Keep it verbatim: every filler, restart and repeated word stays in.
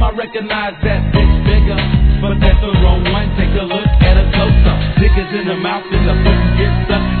I recognize that bitch bigger, but that's the wrong one. Take a look at her closer. Niggas in the mouth and the pussy gets stuck.